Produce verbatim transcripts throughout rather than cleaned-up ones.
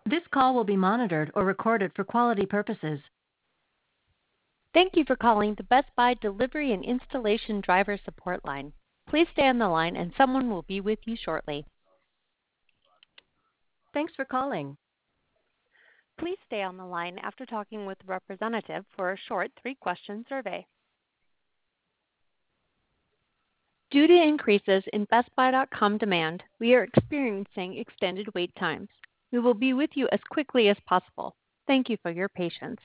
This call will be monitored or recorded for quality purposes. Thank you for calling the Best Buy Delivery and Installation Driver Support Line. Please stay on the line and someone will be with you shortly. Thanks for calling. Please stay on the line after talking with the representative for a short three-question survey. Due to increases in Best Buy dot com demand, we are experiencing extended wait times. We will be with you as quickly as possible. Thank you for your patience.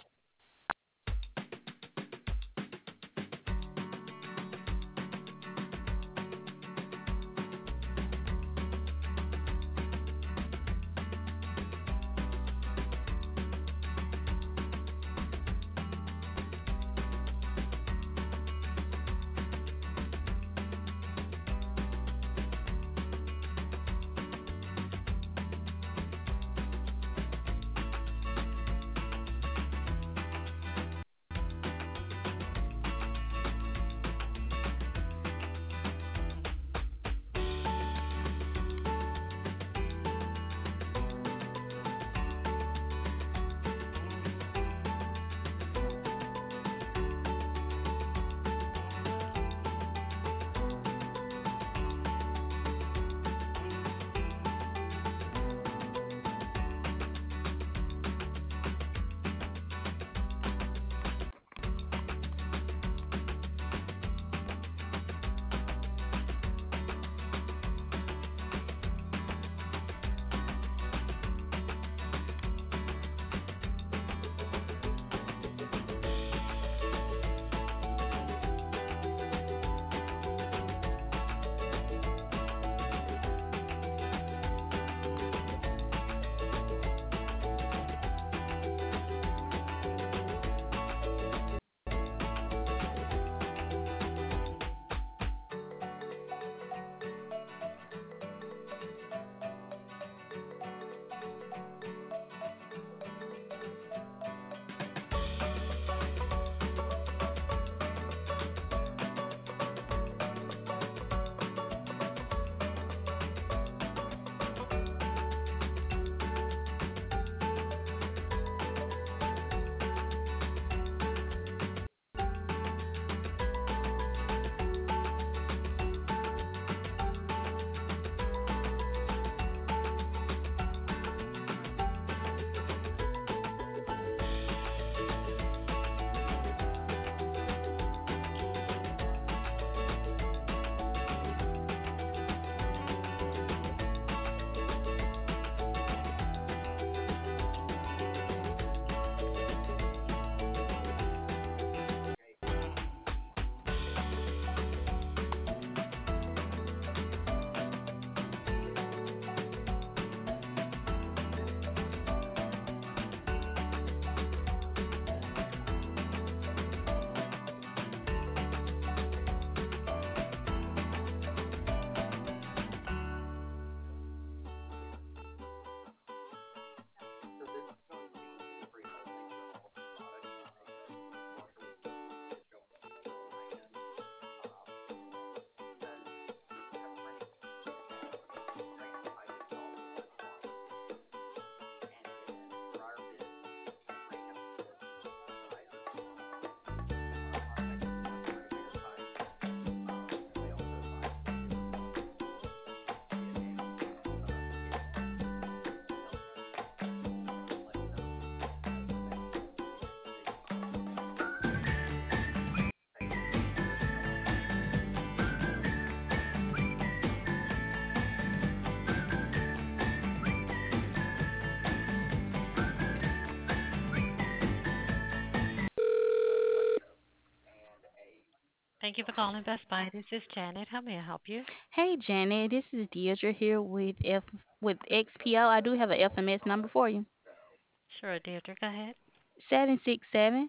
Thank you for calling Best Buy. This is Janet. How may I help you? Hey Janet, this is Deidre here with F with X P O. I do have an F M S number for you. Sure, Deirdre, go ahead. Seven six seven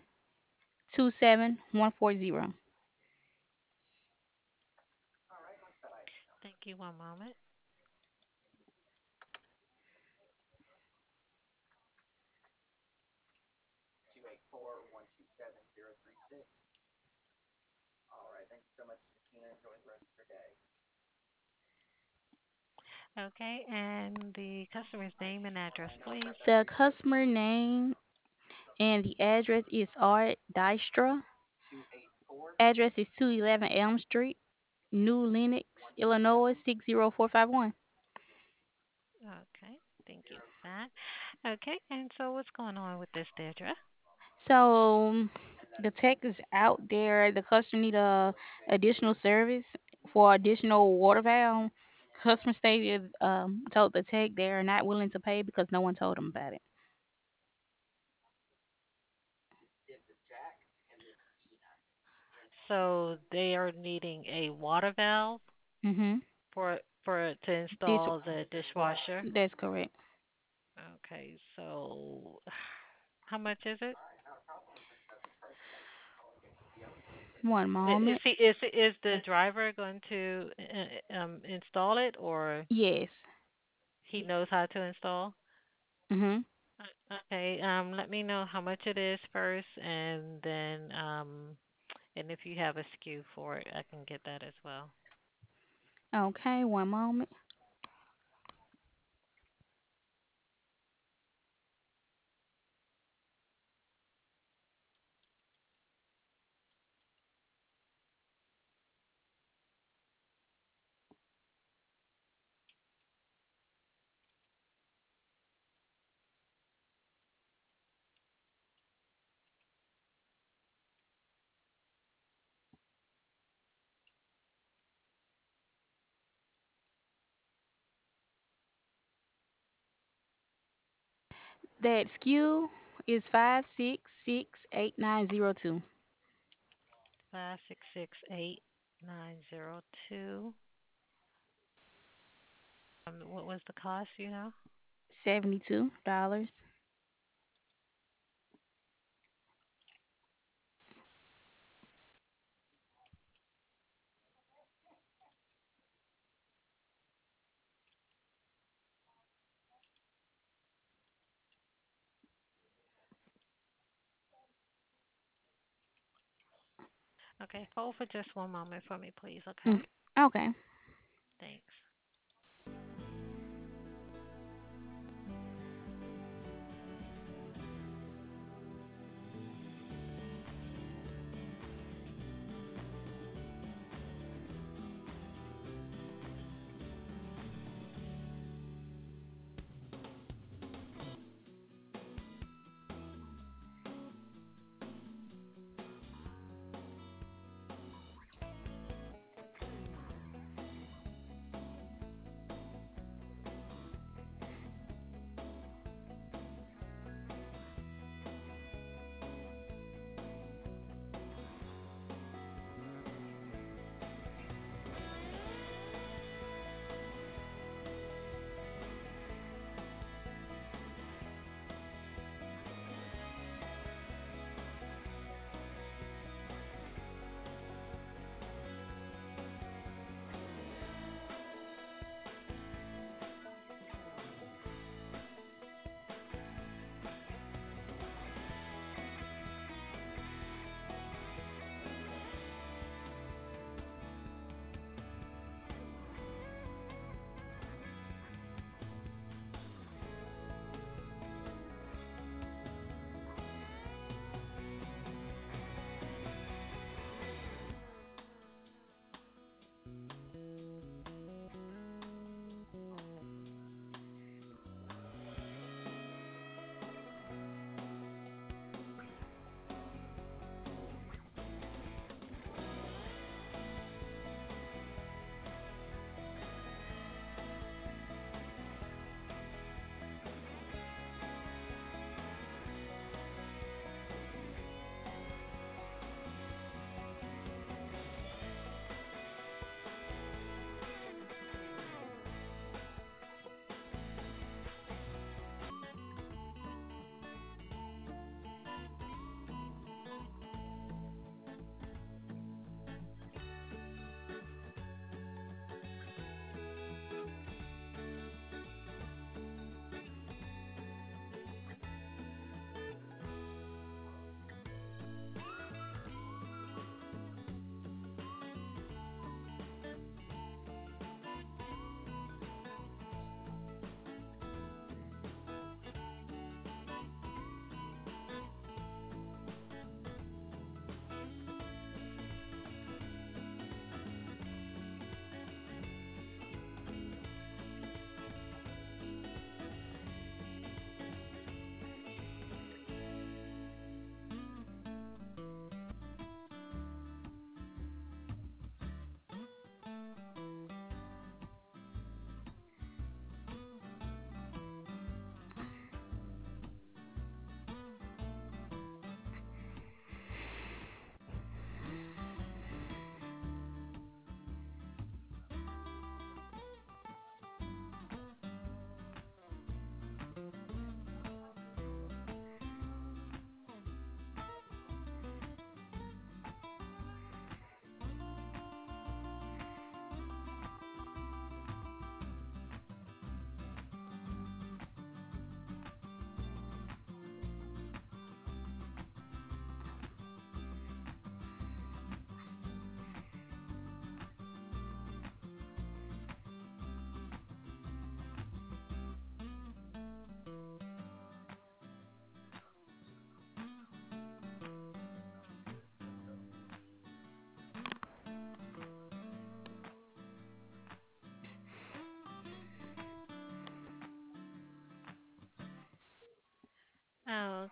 two seven one four zero. Thank you. One moment. Okay, and the customer's name and address, please. The customer name and the address is Art Dystra. Address is two eleven Elm Street, New Lenox, Illinois six zero four five one. Okay, thank you for that. Okay, and so what's going on with this, Deirdre? So the tech is out there. The customer need a additional service for additional water valve. Customer stated um, told the tech they are not willing to pay because no one told them about it. So they are needing a water valve Mhm. for for to This install the dishwasher. that's correct. Okay, so how much is it? One I- Is moment. he is is the driver going to uh, um install it, or Yes. he knows how to install? Mhm. Uh, Okay, um let me know how much it is first, and then um and if you have a S K U for it, I can get that as well. Okay. One moment. That S K U is five six six eight nine zero two. Five six six eight nine zero two. Um, what was the cost? You know? Seventy two dollars. Okay, hold for just one moment for me, please. Mm. Okay, Okay. thanks.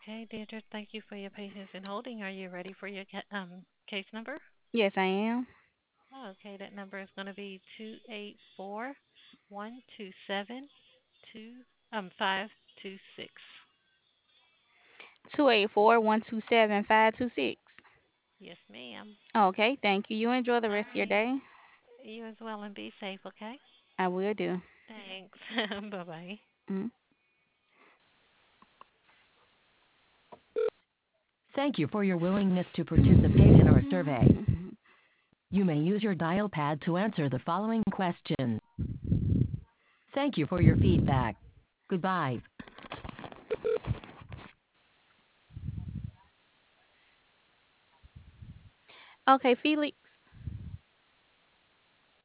Okay, Deirdre, thank you for your patience in holding. Are you ready for your ca- um case number? Yes, I am. Okay, that number is going to be two eight four one two seven two um five two six. Two eight four one two seven five two six. Yes, ma'am. Okay, thank you. You enjoy the All rest of your right. day. You as well, and be safe. Okay. I will do. Thanks. Bye bye. Mm. Thank you for your willingness to participate in our survey. You may use your dial pad to answer the following questions. Thank you for your feedback. Goodbye. Okay, Felix.